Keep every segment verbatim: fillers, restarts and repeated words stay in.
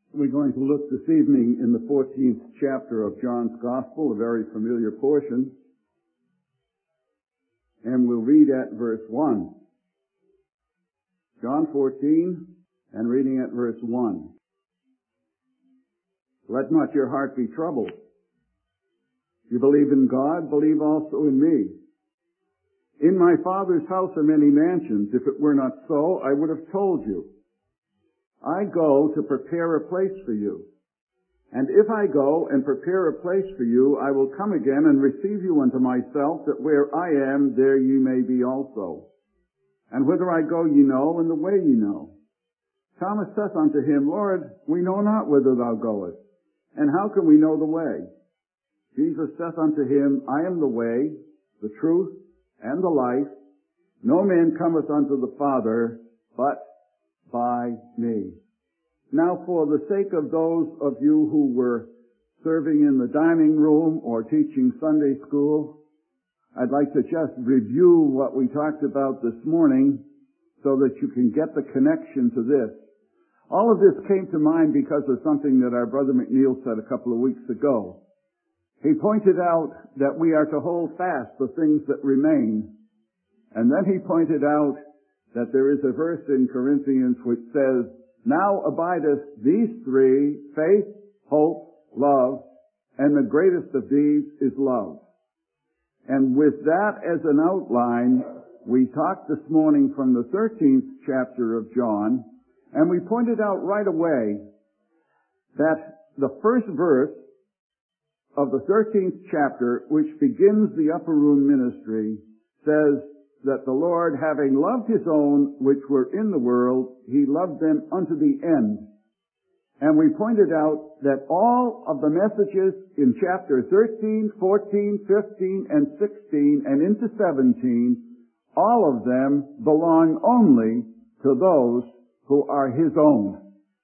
We're going to look this evening in the fourteenth chapter of John's Gospel, a very familiar portion, and we'll read at verse one. John fourteen, and reading at verse one. Let not your heart be troubled. You believe in God, believe also in me. In my Father's house are many mansions. If it were not so, I would have told you. I go to prepare a place for you. And if I go and prepare a place for you, I will come again and receive you unto myself, that where I am, there ye may be also. And whither I go ye know, and the way ye know. Thomas saith unto him, Lord, we know not whither thou goest, and how can we know the way? Jesus saith unto him, I am the way, the truth, and the life. No man cometh unto the Father, but by me. Now, for the sake of those of you who were serving in the dining room or teaching Sunday school, I'd like to just review what we talked about this morning so that you can get the connection to this. All of this came to mind because of something that our brother McNeil said a couple of weeks ago. He pointed out that we are to hold fast the things that remain. And then he pointed out that there is a verse in Corinthians which says, Now abideth these three, faith, hope, love, and the greatest of these is love. And with that as an outline, we talked this morning from the thirteenth chapter of John, and we pointed out right away that the first verse of the thirteenth chapter, which begins the upper room ministry, says that the Lord, having loved his own which were in the world, he loved them unto the end. And we pointed out that all of the messages in chapter thirteen, fourteen, fifteen, and sixteen, and into seventeen, all of them belong only to those who are his own.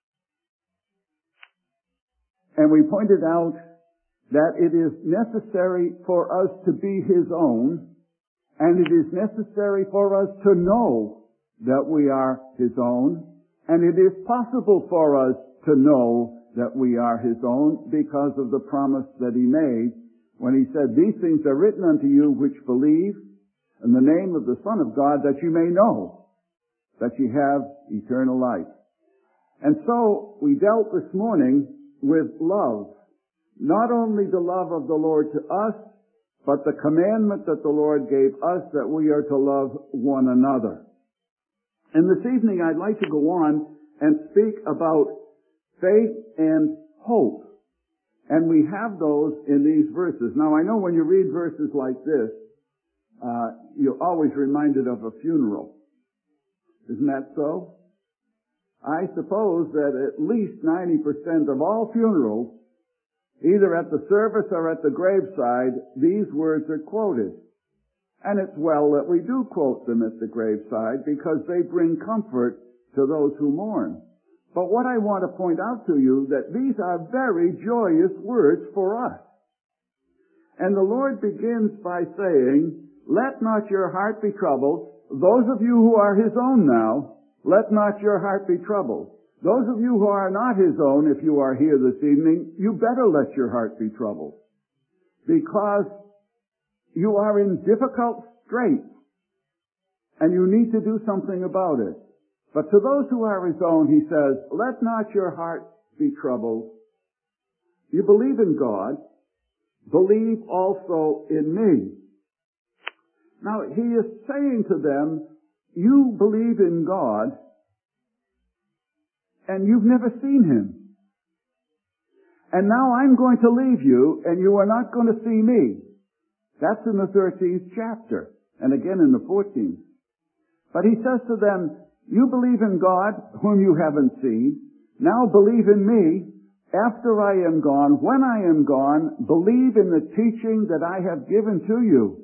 And we pointed out that it is necessary for us to be his own, and it is necessary for us to know that we are his own, and it is possible for us to know that we are his own because of the promise that he made when he said, These things are written unto you which believe in the name of the Son of God, that you may know that you have eternal life. And so we dealt this morning with love. Not only the love of the Lord to us, but the commandment that the Lord gave us, that we are to love one another. And this evening I'd like to go on and speak about faith and hope. And we have those in these verses. Now I know when you read verses like this, uh, you're always reminded of a funeral. Isn't that so? I suppose that at least ninety percent of all funerals, either at the service or at the graveside, these words are quoted. And it's well that we do quote them at the graveside because they bring comfort to those who mourn. But what I want to point out to you, that these are very joyous words for us. And the Lord begins by saying, Let not your heart be troubled. Those of you who are his own now, let not your heart be troubled. Those of you who are not his own, if you are here this evening, you better let your heart be troubled. Because you are in difficult straits, and you need to do something about it. But to those who are his own, he says, Let not your heart be troubled. You believe in God, believe also in me. Now, he is saying to them, you believe in God, and you've never seen him. And now I'm going to leave you, and you are not going to see me. That's in the thirteenth chapter, and again in the fourteenth. But he says to them, you believe in God, whom you haven't seen. Now believe in me. After I am gone, when I am gone, believe in the teaching that I have given to you.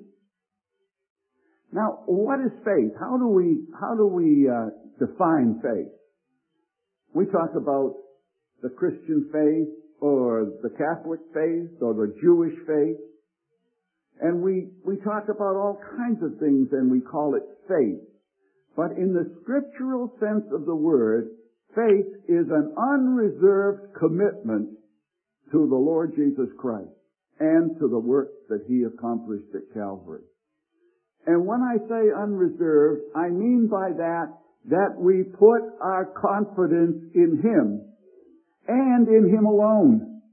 Now, what is faith? How do we, how do we uh, define faith? We talk about the Christian faith, or the Catholic faith, or the Jewish faith. And we, we talk about all kinds of things and we call it faith. But in the scriptural sense of the word, Faith is an unreserved commitment to the Lord Jesus Christ and to the work that He accomplished at Calvary. And when I say unreserved, I mean by that that we put our confidence in Him and in Him alone.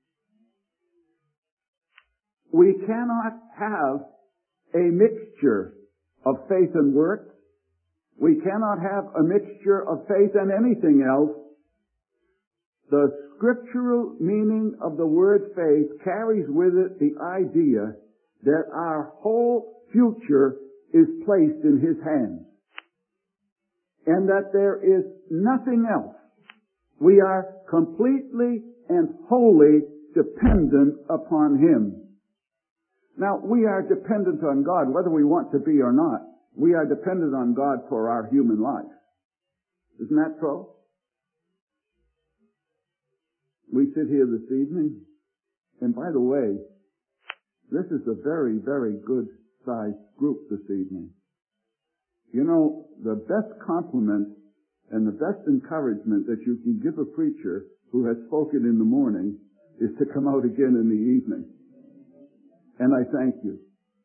We cannot have a mixture of faith and works. We cannot have a mixture of faith and anything else. The scriptural meaning of the word faith carries with it the idea that our whole future is placed in His hands, and that there is nothing else. We are completely and wholly dependent upon Him. Now, we are dependent on God, whether we want to be or not. We are dependent on God for our human life. Isn't that so? We sit here this evening, and by the way, this is a very, very good-sized group this evening. You know, the best compliment and the best encouragement that you can give a preacher who has spoken in the morning is to come out again in the evening. And I thank you.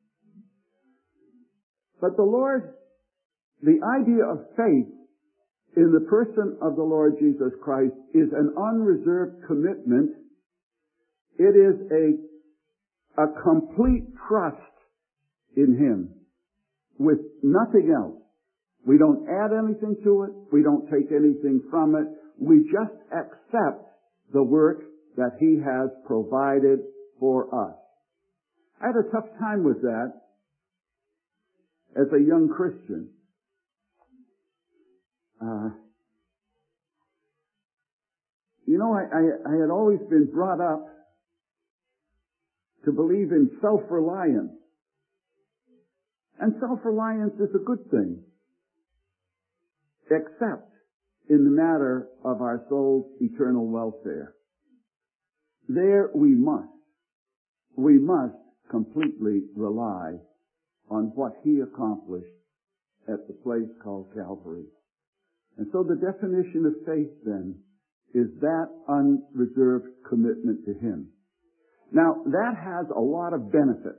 But the Lord, the idea of faith in the person of the Lord Jesus Christ is an unreserved commitment. It is a, a complete trust in Him with nothing else. We don't add anything to it. We don't take anything from it. We just accept the work that He has provided for us. I had a tough time with that as a young Christian. Uh, you know, I, I, I had always been brought up to believe in self-reliance. And self-reliance is a good thing, except in the matter of our soul's eternal welfare. There we must, we must completely rely on what He accomplished at the place called Calvary. And so the definition of faith then is that unreserved commitment to Him. Now, that has a lot of benefits,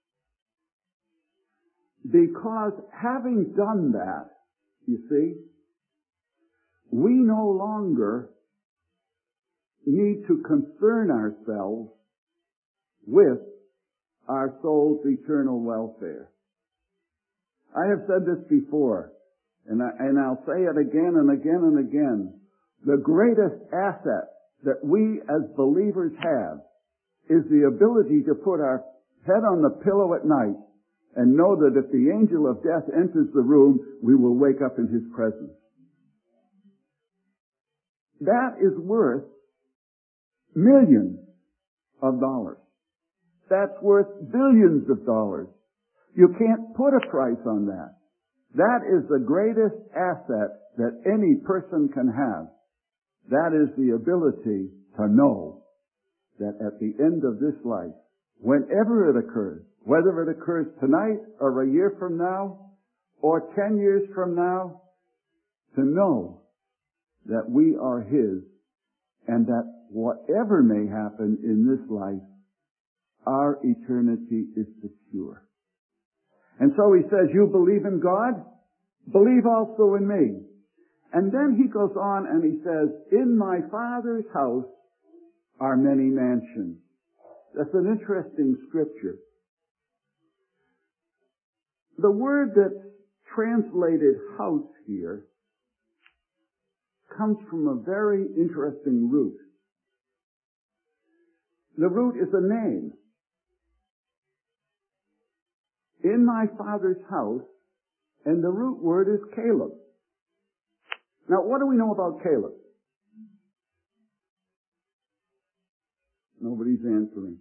because having done that, you see, we no longer need to concern ourselves with our soul's eternal welfare. I have said this before, and, I, and I'll say it again and again and again. The greatest asset that we as believers have is the ability to put our head on the pillow at night and know that if the angel of death enters the room, we will wake up in His presence. That is worth millions of dollars. That's worth billions of dollars. You can't put a price on that. That is the greatest asset that any person can have. That is the ability to know that at the end of this life, whenever it occurs, whether it occurs tonight or a year from now or ten years from now, to know that we are His and that whatever may happen in this life, our eternity is secure. And so He says, you believe in God? Believe also in me. And then He goes on and He says, in my Father's house are many mansions. That's an interesting scripture. The word that's translated house here comes from a very interesting root. The root is a name. In my Father's house, and the root word is Caleb. Now, what do we know about Caleb? Nobody's answering.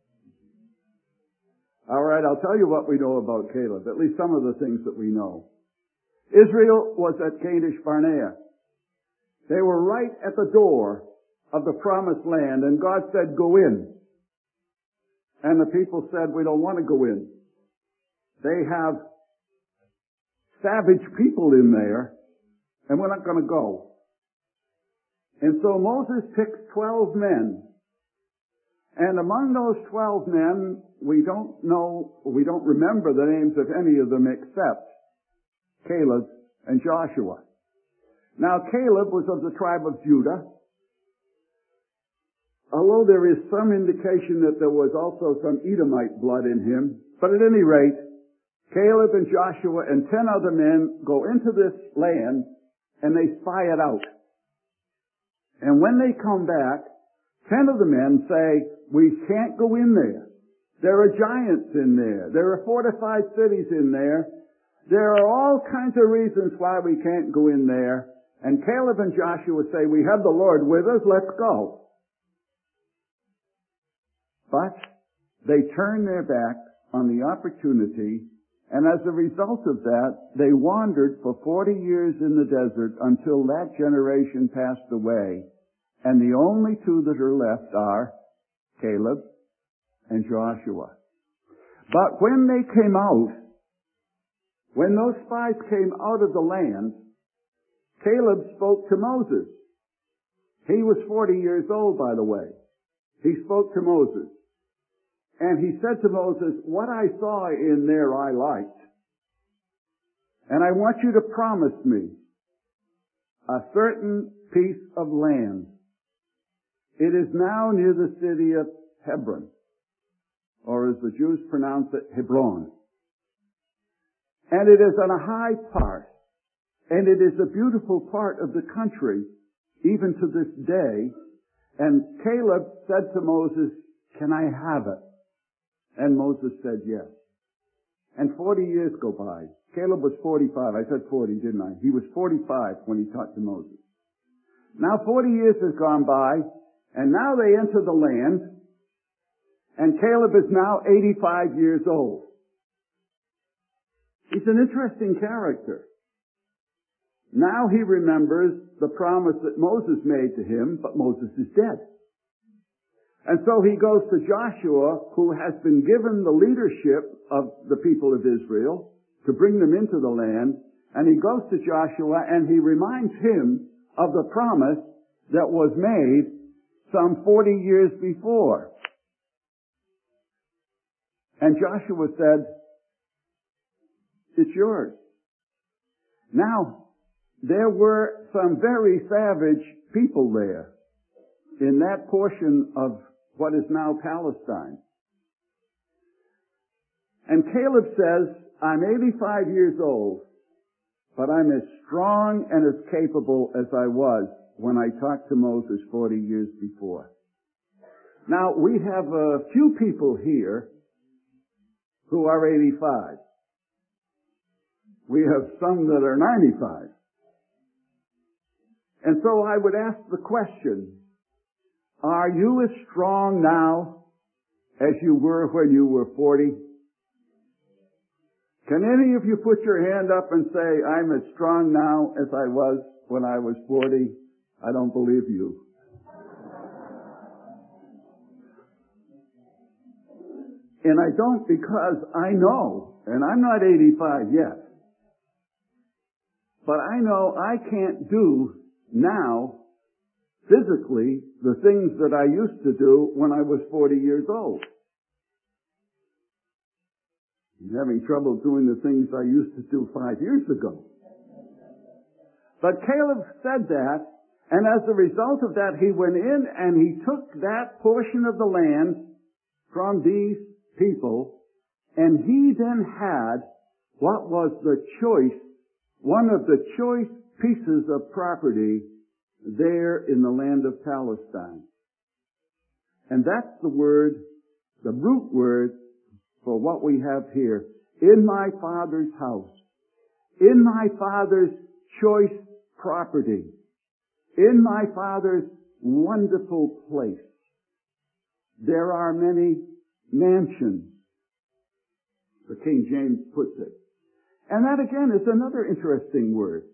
All right, I'll tell you what we know about Caleb, at least some of the things that we know. Israel was at Kadesh Barnea. They were right at the door of the promised land, and God said, go in. And the people said, we don't want to go in. They have savage people in there, and we're not going to go. And so Moses picked twelve men. And among those twelve men, we don't know, we don't remember the names of any of them except Caleb and Joshua. Now Caleb was of the tribe of Judah, although there is some indication that there was also some Edomite blood in him. But at any rate, Caleb and Joshua and ten other men go into this land and they spy it out. And when they come back, ten of the men say, we can't go in there. There are giants in there. There are fortified cities in there. There are all kinds of reasons why we can't go in there. And Caleb and Joshua say, we have the Lord with us, let's go. But they turn their backs on the opportunity, and as a result of that, they wandered for forty years in the desert until that generation passed away. And the only two that are left are Caleb and Joshua. But when they came out, when those spies came out of the land, Caleb spoke to Moses. He was forty years old, by the way. He spoke to Moses. And he said to Moses, what I saw in there I liked. And I want you to promise me a certain piece of land. It is now near the city of Hebron, or as the Jews pronounce it, Hebron. And it is on a high part, and it is a beautiful part of the country, even to this day. And Caleb said to Moses, can I have it? And Moses said yes. And forty years go by. Caleb was forty-five. I said forty, didn't I? He was forty-five when he talked to Moses. Now forty years has gone by, and now they enter the land, and Caleb is now eighty-five years old. He's an interesting character. Now he remembers the promise that Moses made to him, but Moses is dead. And so he goes to Joshua, who has been given the leadership of the people of Israel to bring them into the land, and he goes to Joshua and he reminds him of the promise that was made some forty years before. And Joshua said, it's yours. Now, there were some very savage people there in that portion of what is now Palestine. And Caleb says, I'm eighty-five years old, but I'm as strong and as capable as I was when I talked to Moses forty years before. Now, we have a few people here who are eighty-five. We have some that are ninety-five. And so I would ask the question, are you as strong now as you were when you were forty? Can any of you put your hand up and say, I'm as strong now as I was when I was forty? I don't believe you. And I don't because I know, and I'm not eighty-five yet, but I know I can't do now physically the things that I used to do when I was forty years old. I'm having trouble doing the things I used to do five years ago. But Caleb said that, and as a result of that, he went in and he took that portion of the land from these people, and he then had what was the choice, one of the choice pieces of property there in the land of Palestine. And that's the word, the root word for what we have here. In my Father's house. In my Father's choice property. In my Father's wonderful place. There are many mansions, the King James puts it. And that again is another interesting word.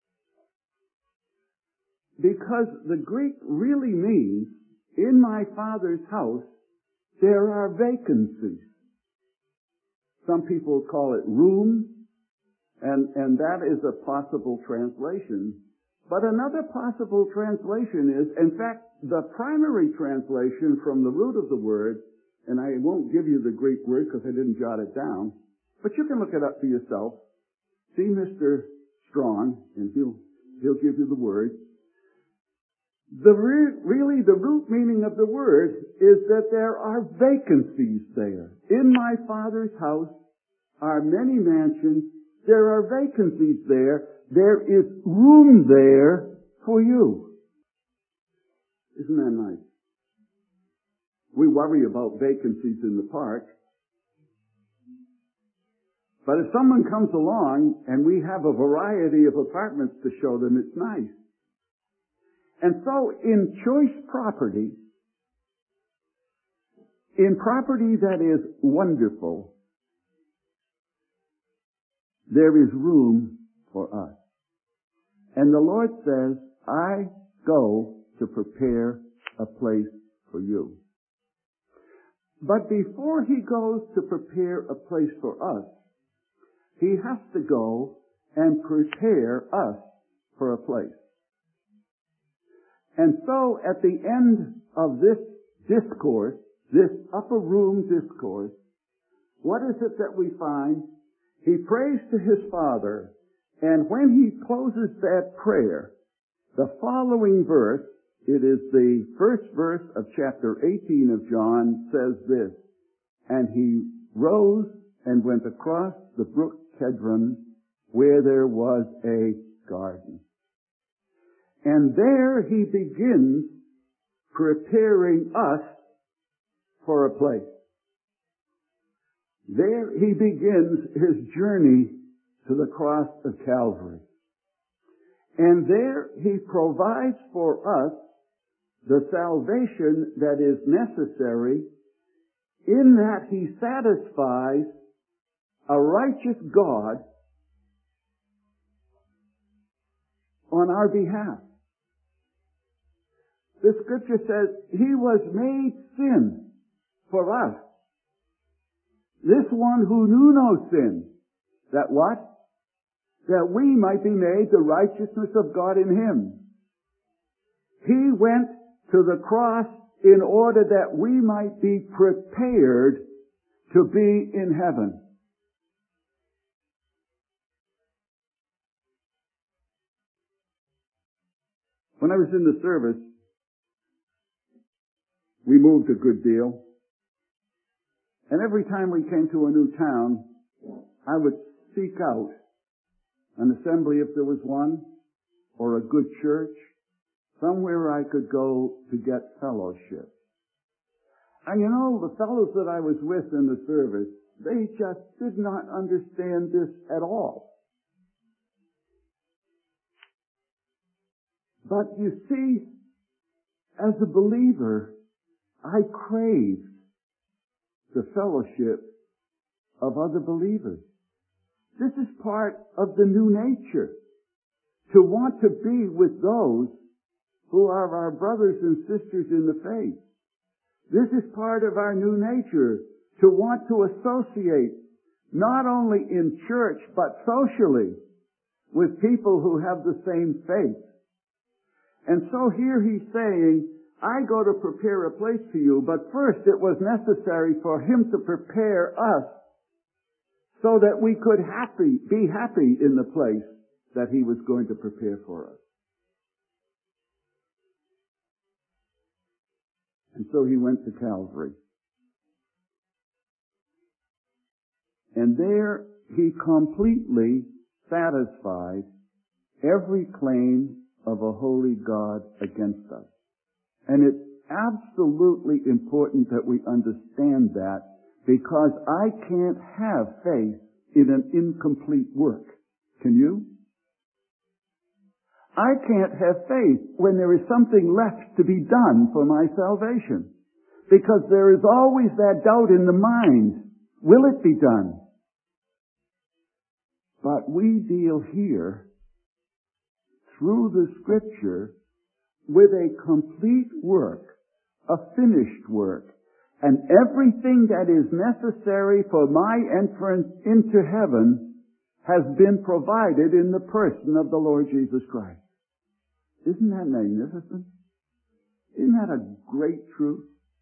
Because the Greek really means, in my Father's house, there are vacancies. Some people call it room, and, and that is a possible translation. But another possible translation is, in fact, the primary translation from the root of the word, and I won't give you the Greek word because I didn't jot it down, but you can look it up for yourself. See Mister Strong, and he'll, he'll give you the word. The re- really, the root meaning of the word is that there are vacancies there. In my Father's house are many mansions. There are vacancies there. There is room there for you. Isn't that nice? We worry about vacancies in the park. But if someone comes along and we have a variety of apartments to show them, it's nice. And so in choice property, in property that is wonderful, there is room for us. And the Lord says, I go to prepare a place for you. But before he goes to prepare a place for us, he has to go and prepare us for a place. And so at the end of this discourse, this upper room discourse, what is it that we find? He prays to his Father, and when he closes that prayer, the following verse, it is the first verse of chapter eighteen of John, says this, and he rose and went across the brook Kedron, where there was a garden. And there he begins preparing us for a place. There he begins his journey to the cross of Calvary. And there he provides for us the salvation that is necessary, in that he satisfies a righteous God on our behalf. The scripture says he was made sin for us. This one who knew no sin. That what? That we might be made the righteousness of God in him. He went to the cross in order that we might be prepared to be in heaven. When I was in the service, we moved a good deal. And every time we came to a new town, I would seek out an assembly if there was one, or a good church, somewhere I could go to get fellowship. And you know, the fellows that I was with in the service, they just did not understand this at all. But you see, as a believer, I crave the fellowship of other believers. This is part of the new nature, to want to be with those who are our brothers and sisters in the faith. This is part of our new nature, to want to associate not only in church but socially with people who have the same faith. And so here he's saying, I go to prepare a place for you, but first it was necessary for him to prepare us so that we could happy, be happy in the place that he was going to prepare for us. And so he went to Calvary. And there he completely satisfied every claim of a holy God against us. And it's absolutely important that we understand that, because I can't have faith in an incomplete work. Can you? I can't have faith when there is something left to be done for my salvation, because there is always that doubt in the mind. Will it be done? But we deal here, through the Scripture, with a complete work, a finished work, and everything that is necessary for my entrance into heaven has been provided in the person of the Lord Jesus Christ. Isn't that magnificent? Isn't that a great truth?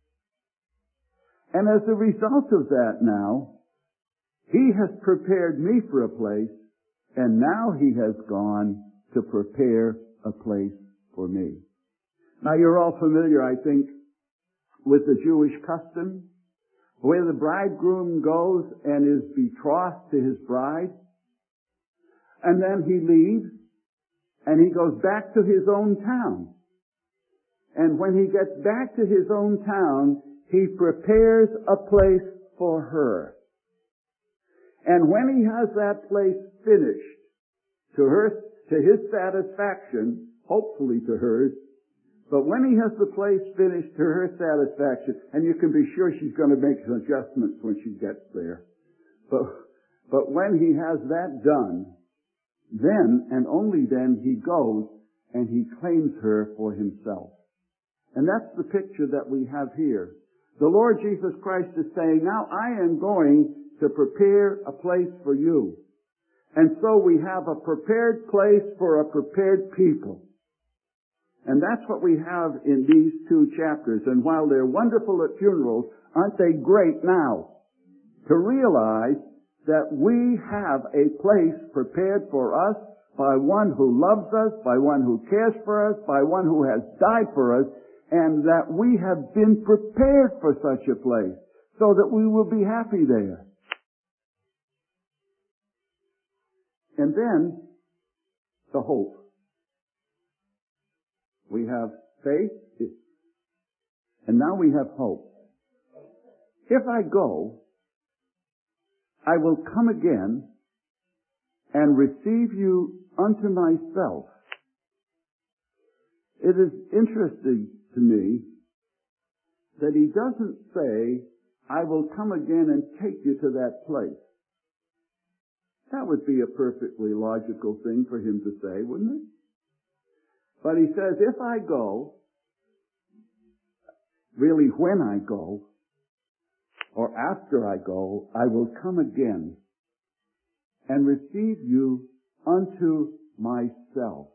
And as a result of that now, He has prepared me for a place, and now He has gone to prepare a place for me. Now you're all familiar, I think, with the Jewish custom, where the bridegroom goes and is betrothed to his bride, and then he leaves, and he goes back to his own town. And when he gets back to his own town, he prepares a place for her. And when he has that place finished, to her, to his satisfaction, hopefully to hers, but when he has the place finished to her satisfaction, and you can be sure she's going to make some adjustments when she gets there, but, but when he has that done, then and only then he goes and he claims her for himself. And that's the picture that we have here. The Lord Jesus Christ is saying, now I am going to prepare a place for you. And so we have a prepared place for a prepared people. And that's what we have in these two chapters. And while they're wonderful at funerals, aren't they great now? To realize that we have a place prepared for us by one who loves us, by one who cares for us, by one who has died for us, and that we have been prepared for such a place so that we will be happy there. And then, the hope. We have faith, and now we have hope. If I go, I will come again and receive you unto myself. It is interesting to me that he doesn't say, I will come again and take you to that place. That would be a perfectly logical thing for him to say, wouldn't it? But he says, if I go, really when I go, or after I go, I will come again and receive you unto myself.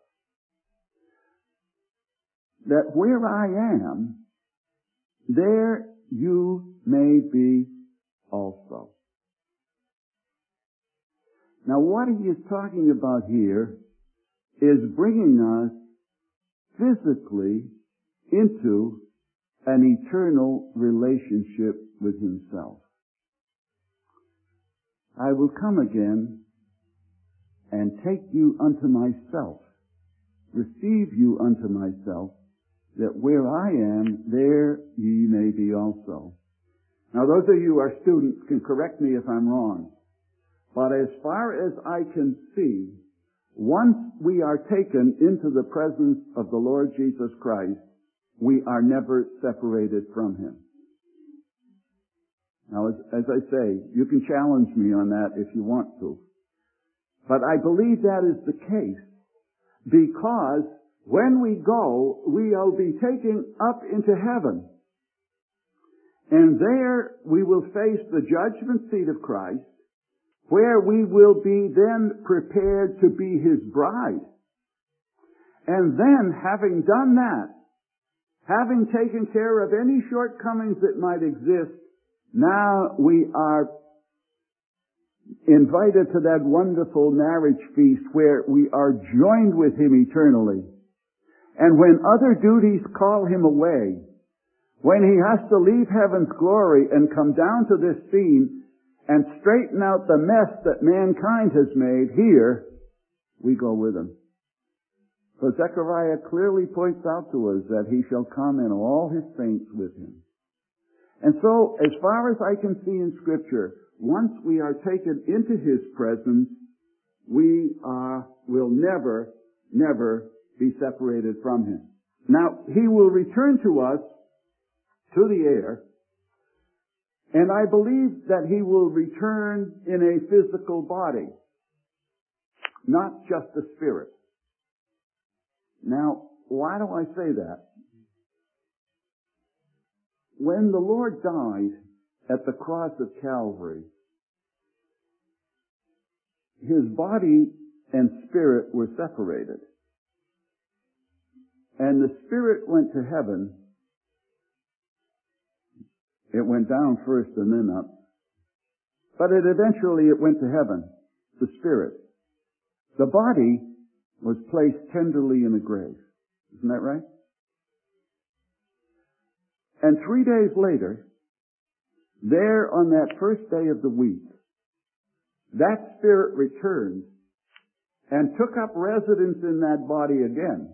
That where I am, there you may be also. Now what he is talking about here is bringing us physically into an eternal relationship with himself. I will come again and take you unto myself, receive you unto myself, that where I am, there ye may be also. Now those of you who are students can correct me if I'm wrong, but as far as I can see, once we are taken into the presence of the Lord Jesus Christ, we are never separated from him. Now, as, as I say, you can challenge me on that if you want to. But I believe that is the case, because when we go, we'll be taken up into heaven. And there we will face the judgment seat of Christ, where we will be then prepared to be his bride. And then, having done that, having taken care of any shortcomings that might exist, now we are invited to that wonderful marriage feast where we are joined with him eternally. And when other duties call him away, when he has to leave heaven's glory and come down to this scene and straighten out the mess that mankind has made here, we go with him. So Zechariah clearly points out to us that he shall come and all his saints with him. And so, as far as I can see in Scripture, once we are taken into his presence, we are, will never, never be separated from him. Now, he will return to us to the air, and I believe that he will return in a physical body, not just a spirit. Now, why do I say that? When the Lord died at the cross of Calvary, his body and spirit were separated. and the spirit went to heaven. It went down first and then up. But it eventually it went to heaven, the spirit. The body was placed tenderly in a grave. Isn't that right? And three days later, there on that first day of the week, that spirit returned and took up residence in that body again.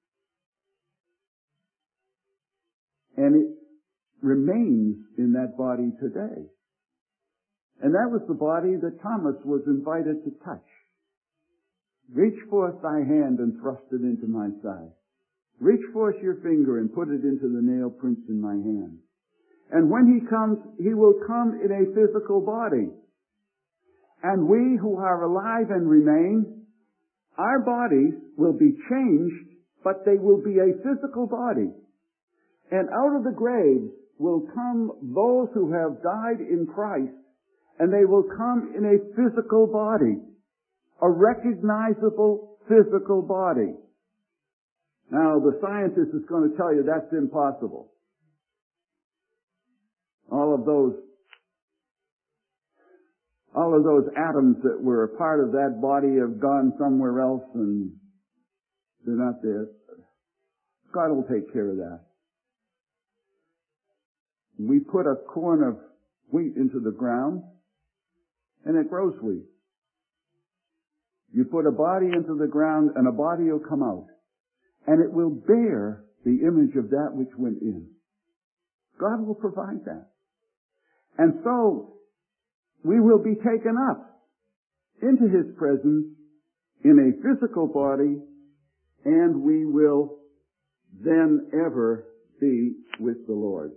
And it remains in that body today. And that was the body that Thomas was invited to touch. Reach forth thy hand and thrust it into my side. Reach forth your finger and put it into the nail prints in my hand. And when he comes, he will come in a physical body. And we who are alive and remain, our bodies will be changed, but they will be a physical body. And out of the graves will come those who have died in Christ, and they will come in a physical body, a recognizable physical body. Now, the scientist is going to tell you that's impossible. All of those, all of those atoms that were a part of that body have gone somewhere else and they're not there. God will take care of that. We put a corn of wheat into the ground and it grows wheat. You put a body into the ground and a body will come out. And it will bear the image of that which went in. God will provide that. And so, we will be taken up into His presence in a physical body, and we will then ever be with the Lord.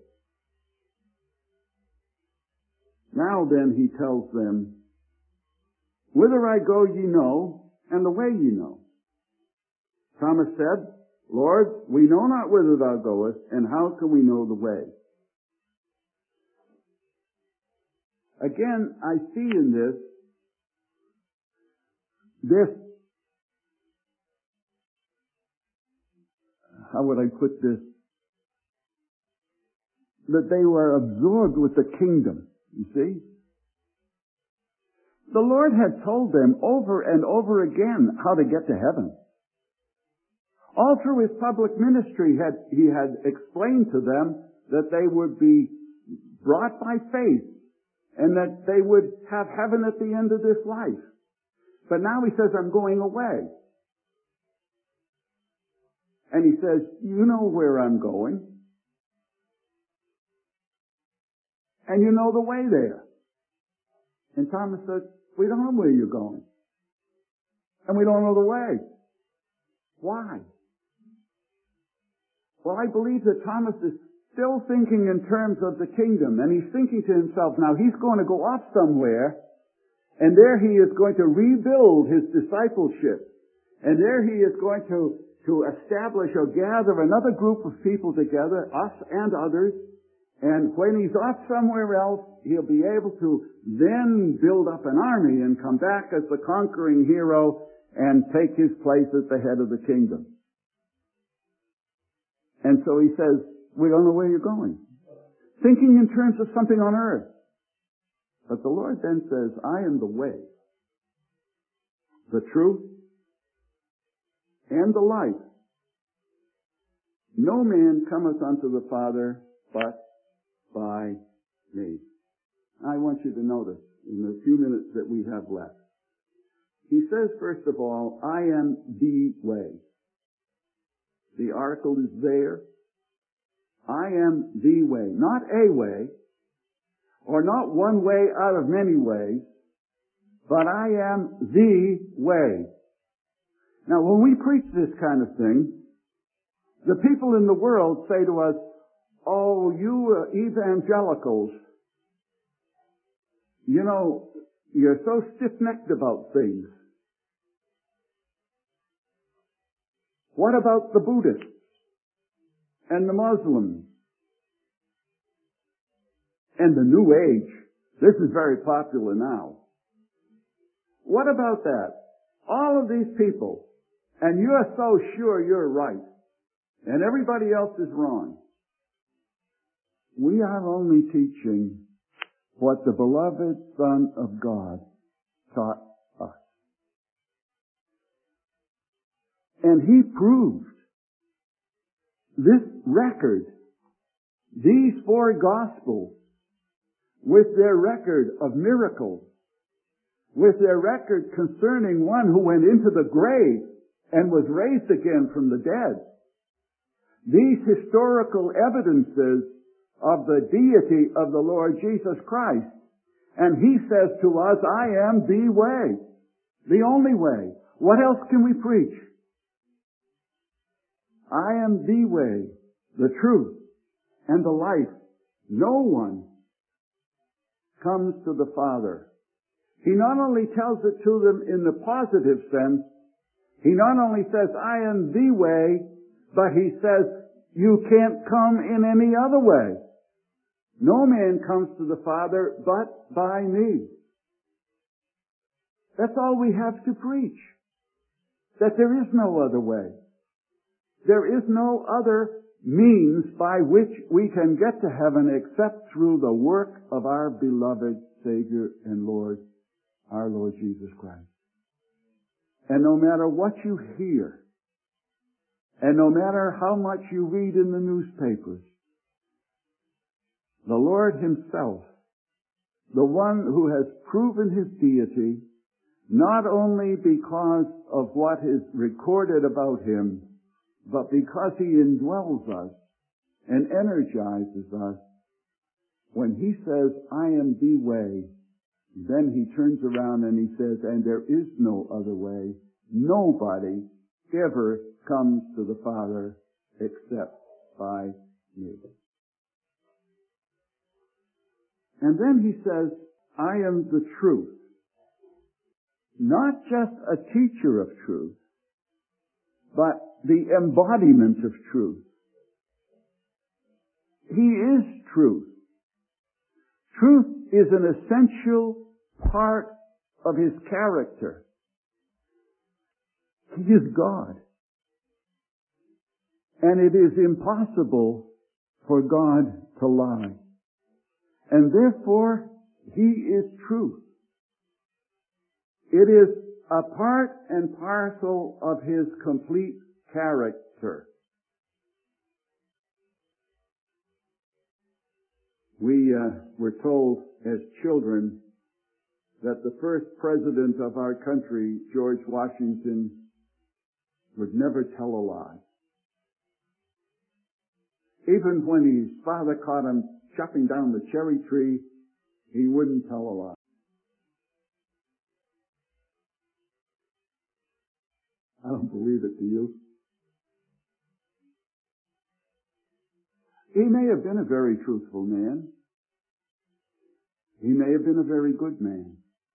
Now then, He tells them, whither I go ye know, and the way ye know. Thomas said, Lord, we know not whither thou goest, and how can we know the way? Again, I see in this, this, how would I put this? That they were absorbed with the kingdom, you see? The Lord had told them over and over again how to get to heaven. All through His public ministry, had, He had explained to them that they would be brought by faith and that they would have heaven at the end of this life. But now He says, I'm going away. And He says, you know where I'm going. And you know the way there. And Thomas says, we don't know where you're going. And we don't know the way. Why? Well, I believe that Thomas is still thinking in terms of the kingdom, and he's thinking to himself, now he's going to go off somewhere, and there he is going to rebuild his discipleship, and there he is going to, to establish or gather another group of people together, us and others, and when he's off somewhere else, he'll be able to then build up an army and come back as the conquering hero and take his place at the head of the kingdom. And so he says, we don't know where you're going. Thinking in terms of something on earth. But the Lord then says, I am the way, the truth, and the life. No man cometh unto the Father but by me. I want you to notice in the few minutes that we have left. He says, first of all, I am the way. The article is there. I am the way. Not a way, or not one way out of many ways, but I am the way. Now, when we preach this kind of thing, the people in the world say to us, oh, you uh, evangelicals, you know, you're so stiff-necked about things. What about the Buddhists and the Muslims and the New Age? This is very popular now. What about that? All of these people, and you're so sure you're right, and everybody else is wrong. We are only teaching what the beloved Son of God taught us. And He proved this record, these four Gospels, with their record of miracles, with their record concerning one who went into the grave and was raised again from the dead. These historical evidences of the deity of the Lord Jesus Christ. And He says to us, I am the way, the only way. What else can we preach? I am the way, the truth, and the life. No one comes to the Father. He not only tells it to them in the positive sense, He not only says, I am the way, but He says, you can't come in any other way. No man comes to the Father but by me. That's all we have to preach. That there is no other way. There is no other means by which we can get to heaven except through the work of our beloved Savior and Lord, our Lord Jesus Christ. And no matter what you hear, and no matter how much you read in the newspapers, the Lord Himself, the one who has proven His deity, not only because of what is recorded about Him, but because He indwells us and energizes us, when He says, I am the way, then He turns around and He says, and there is no other way. Nobody ever comes to the Father except by me. And then He says, I am the truth. Not just a teacher of truth, but the embodiment of truth. He is truth. Truth is an essential part of His character. He is God. And it is impossible for God to lie. And therefore, He is truth. It is a part and parcel of His complete character. We uh, were told as children that the first president of our country, George Washington, would never tell a lie. Even when his father caught him chopping down the cherry tree, he wouldn't tell a lie. I don't believe it, do you? He may have been a very truthful man. He may have been a very good man.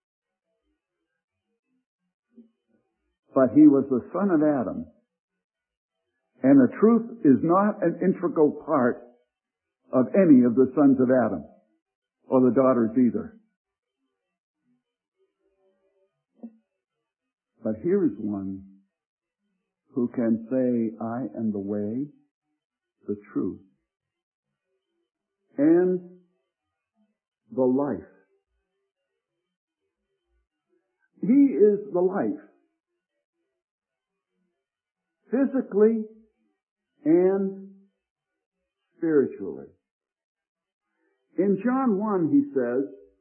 But he was the son of Adam. And the truth is not an integral part of any of the sons of Adam, or the daughters either. But here is one who can say, I am the way, the truth, and the life. He is the life, physically and spiritually. In John one, he says,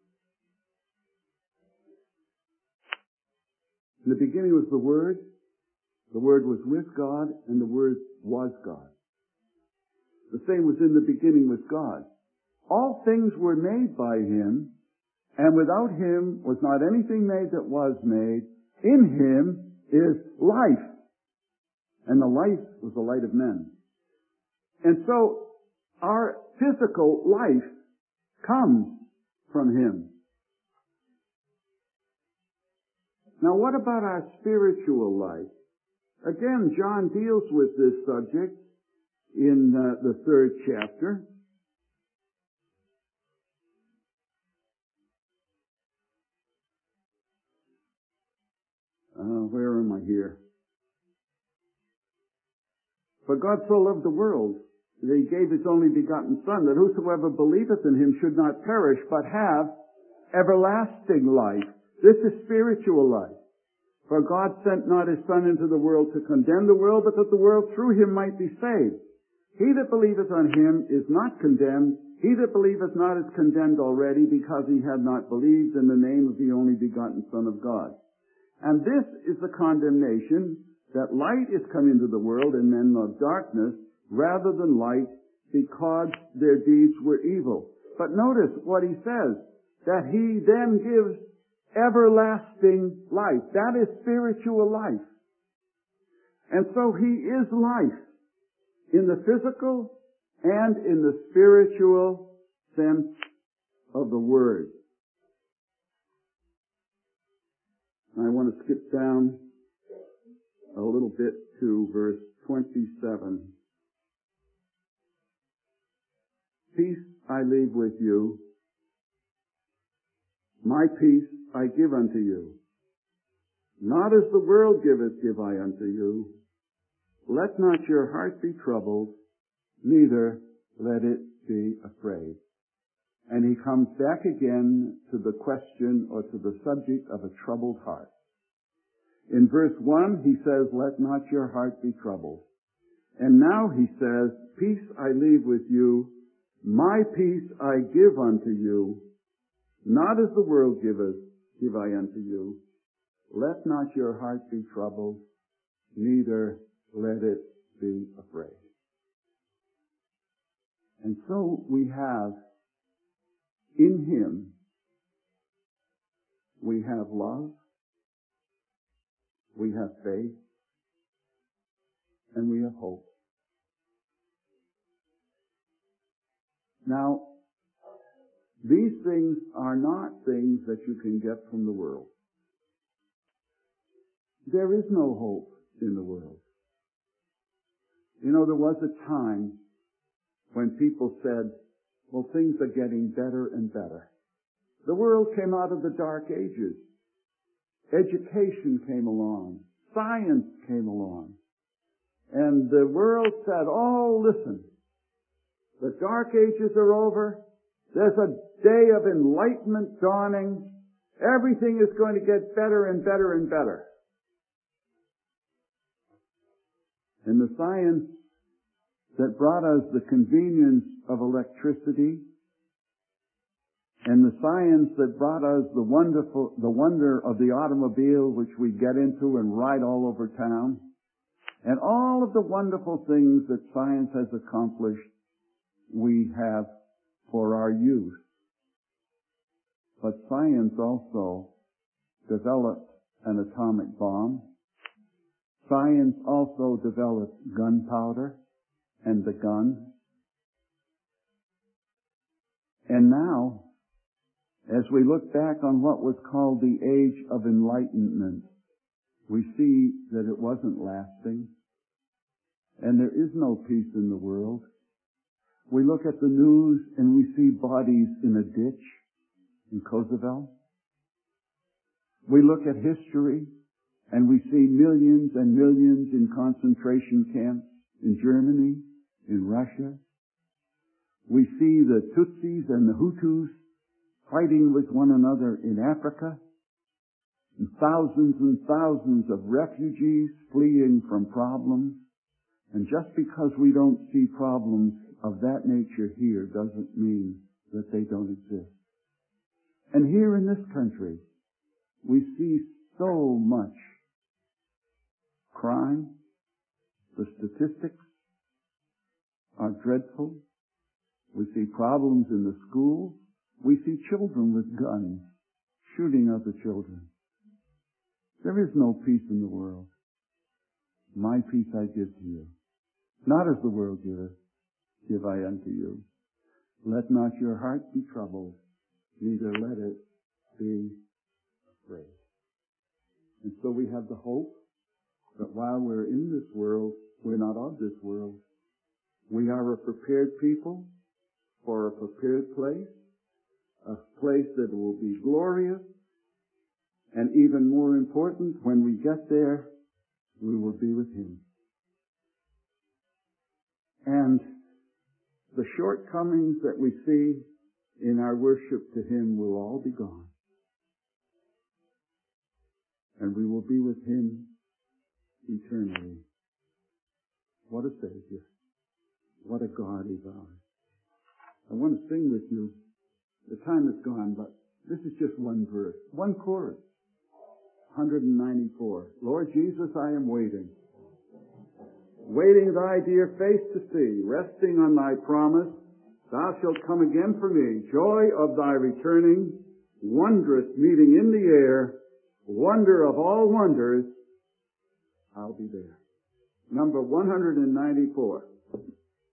in the beginning was the Word, the Word was with God, and the Word was God. The same was in the beginning with God. All things were made by Him, and without Him was not anything made that was made. In Him is life, and the life was the light of men. And so, our physical life comes from Him. Now, what about our spiritual life? Again, John deals with this subject in uh, the third chapter. Uh, where am I here? For God so loved the world that he gave his only begotten Son, that whosoever believeth in him should not perish, but have everlasting life. This is spiritual life. For God sent not his Son into the world to condemn the world, but that the world through him might be saved. He that believeth on him is not condemned. He that believeth not is condemned already, because he had not believed in the name of the only begotten Son of God. And this is the condemnation, that light is come into the world, and men love darkness rather than light, because their deeds were evil. But notice what he says, that he then gives everlasting life. That is spiritual life. And so he is life in the physical and in the spiritual sense of the word. I want to skip down a little bit to verse twenty-seven. Peace I leave with you. My peace I give unto you. Not as the world giveth give I unto you. Let not your heart be troubled, neither let it be afraid. And he comes back again to the question, or to the subject of a troubled heart. In verse one, he says, let not your heart be troubled. And now he says, peace I leave with you, my peace I give unto you, not as the world giveth, give I unto you. Let not your heart be troubled, neither let it be afraid. And so we have in him, we have love, we have faith, and we have hope. Now, these things are not things that you can get from the world. There is no hope in the world. You know, there was a time when people said, well, things are getting better and better. The world came out of the dark ages. Education came along. Science came along. And the world said, oh, listen, the dark ages are over. There's a day of enlightenment dawning. Everything is going to get better and better and better. And the science that brought us the convenience of electricity, and the science that brought us the wonderful, the wonder of the automobile, which we get into and ride all over town, and all of the wonderful things that science has accomplished, we have for our use. But science also developed an atomic bomb. Science also developed gunpowder and the gun. And now, as we look back on what was called the age of enlightenment, we see that it wasn't lasting, and there is no peace in the world. We look at the news and we see bodies in a ditch in Kosovo. We look at history and we see millions and millions in concentration camps in Germany, in Russia. We see the Tutsis and the Hutus fighting with one another in Africa, and thousands and thousands of refugees fleeing from problems. And just because we don't see problems of that nature here doesn't mean that they don't exist. And here in this country, we see so much crime. The statistics are dreadful. We see problems in the schools. We see children with guns shooting other children. There is no peace in the world. My peace I give to you. Not as the world giveth, give I unto you. Let not your heart be troubled, neither let it be afraid. And so we have the hope that while we're in this world, we're not of this world. We are a prepared people for a prepared place, a place that will be glorious, and even more important, when we get there, we will be with Him. And the shortcomings that we see in our worship to Him will all be gone. And we will be with Him eternally. What a Savior. What a God is ours. I want to sing with you. The time is gone, but this is just one verse, one chorus. one ninety-four. Lord Jesus, I am waiting. Waiting thy dear face to see, resting on thy promise. Thou shalt come again for me. Joy of thy returning, wondrous meeting in the air, wonder of all wonders, I'll be there. Number one ninety-four.